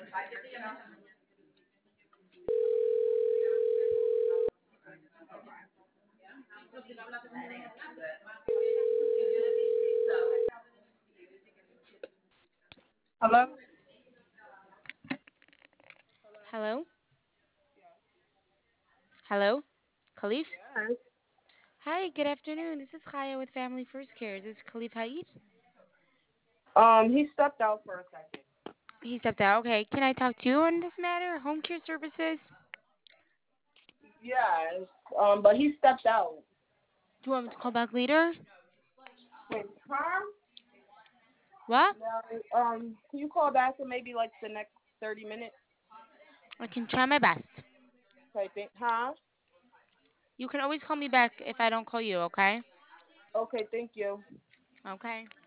Hello? Hello? Hello? Khalif? Yes. Hi, good afternoon. This is Chaya with Family First Care. Is this Khalif Haid? He stepped out for a second. He stepped out. Okay. Can I talk to you on this matter? Home care services? Yes. But he stepped out. Do you want me to call back later? Wait, huh? What? No. Can you call back in maybe like the next 30 minutes? I can try my best. I think, huh? You can always call me back if I don't call you, okay? Okay, thank you. Okay.